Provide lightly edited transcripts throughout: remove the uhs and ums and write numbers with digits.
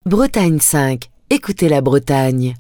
Bretagne 5. Écoutez la Bretagne.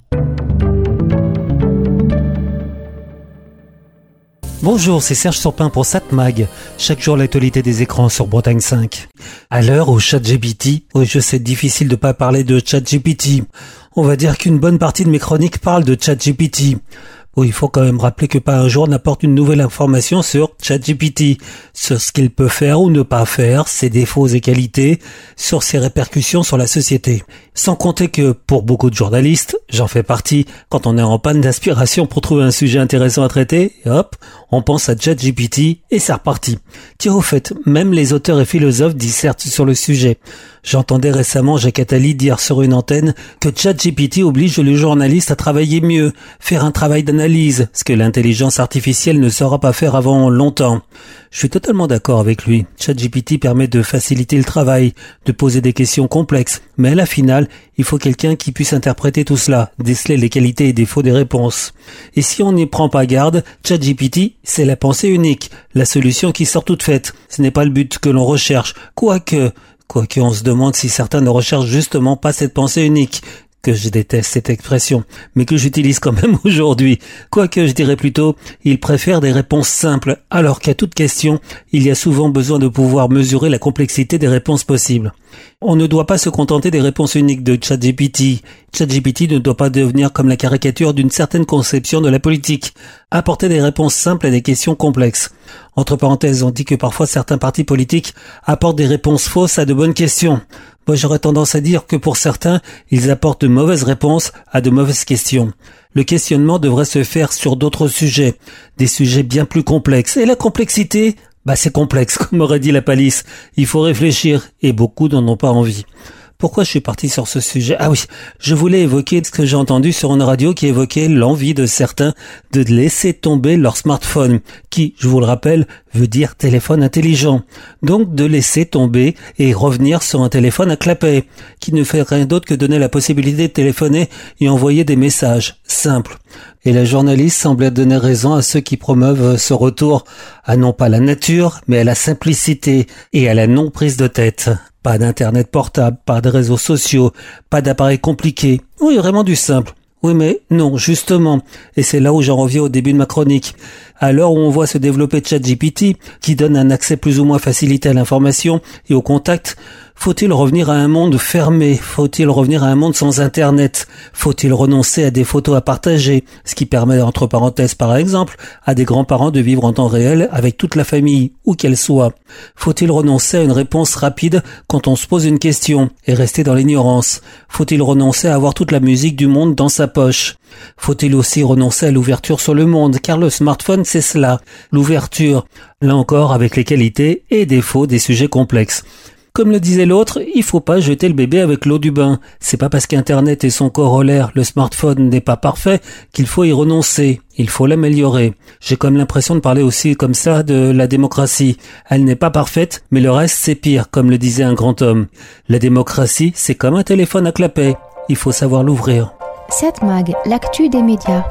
Bonjour, c'est Serge Surpin pour Satmag. Chaque jour, l'actualité des écrans sur Bretagne 5. À l'heure où ChatGPT, je sais difficile de pas parler de ChatGPT. On va dire qu'une bonne partie de mes chroniques parlent de ChatGPT. Bon, il faut quand même rappeler que pas un jour n'apporte une nouvelle information sur ChatGPT, sur ce qu'il peut faire ou ne pas faire, ses défauts et qualités, sur ses répercussions sur la société. Sans compter que, pour beaucoup de journalistes, j'en fais partie, quand on est en panne d'inspiration pour trouver un sujet intéressant à traiter, hop, on pense à ChatGPT et c'est reparti. Tiens, au fait, même les auteurs et philosophes dissertent sur le sujet. J'entendais récemment Jacques Attali dire sur une antenne que ChatGPT oblige le journaliste à travailler mieux, faire un travail d'analyse, ce que l'intelligence artificielle ne saura pas faire avant longtemps. Je suis totalement d'accord avec lui. ChatGPT permet de faciliter le travail, de poser des questions complexes, mais à la finale, il faut quelqu'un qui puisse interpréter tout cela, déceler les qualités et défauts des réponses. Et si on n'y prend pas garde, ChatGPT, c'est la pensée unique, la solution qui sort toute faite. Ce n'est pas le but que l'on recherche, quoique on se demande si certains ne recherchent justement pas cette pensée unique, que je déteste cette expression, mais que j'utilise quand même aujourd'hui. Quoique je dirais plutôt, ils préfèrent des réponses simples, alors qu'à toute question, il y a souvent besoin de pouvoir mesurer la complexité des réponses possibles. On ne doit pas se contenter des réponses uniques de ChatGPT. ChatGPT ne doit pas devenir comme la caricature d'une certaine conception de la politique. Apporter des réponses simples à des questions complexes. Entre parenthèses, on dit que parfois certains partis politiques apportent des réponses fausses à de bonnes questions. Moi, j'aurais tendance à dire que pour certains, ils apportent de mauvaises réponses à de mauvaises questions. Le questionnement devrait se faire sur d'autres sujets, des sujets bien plus complexes. Et la complexité, c'est complexe, comme aurait dit la Palisse. Il faut réfléchir, et beaucoup n'en ont pas envie. Pourquoi je suis parti sur ce sujet? Ah oui, je voulais évoquer ce que j'ai entendu sur une radio qui évoquait l'envie de certains de laisser tomber leur smartphone, qui, je vous le rappelle, veut dire téléphone intelligent. Donc de laisser tomber et revenir sur un téléphone à clapet, qui ne fait rien d'autre que donner la possibilité de téléphoner et envoyer des messages simples. Et la journaliste semblait donner raison à ceux qui promeuvent ce retour à non pas la nature, mais à la simplicité et à la non-prise de tête. Pas d'internet portable, pas de réseaux sociaux, pas d'appareils compliqués. Oui, vraiment du simple. Oui, mais non, justement. Et c'est là où j'en reviens au début de ma chronique. À l'heure où on voit se développer ChatGPT, qui donne un accès plus ou moins facilité à l'information et au contact, faut-il revenir à un monde fermé? Faut-il revenir à un monde sans Internet? Faut-il renoncer à des photos à partager? Ce qui permet, entre parenthèses par exemple, à des grands-parents de vivre en temps réel avec toute la famille, où qu'elle soit. Faut-il renoncer à une réponse rapide quand on se pose une question et rester dans l'ignorance? Faut-il renoncer à avoir toute la musique du monde dans sa poche? Faut-il aussi renoncer à l'ouverture sur le monde? Car le smartphone, c'est cela, l'ouverture. Là encore, avec les qualités et défauts des sujets complexes. Comme le disait l'autre, il faut pas jeter le bébé avec l'eau du bain. C'est pas parce qu'Internet et son corollaire, le smartphone, n'est pas parfait qu'il faut y renoncer. Il faut l'améliorer. J'ai comme l'impression de parler aussi comme ça de la démocratie. Elle n'est pas parfaite, mais le reste c'est pire, comme le disait un grand homme. La démocratie, c'est comme un téléphone à clapet. Il faut savoir l'ouvrir. Satmag, l'actu des médias.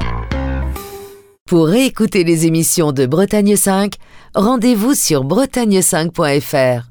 Pour réécouter les émissions de Bretagne 5, rendez-vous sur bretagne5.fr.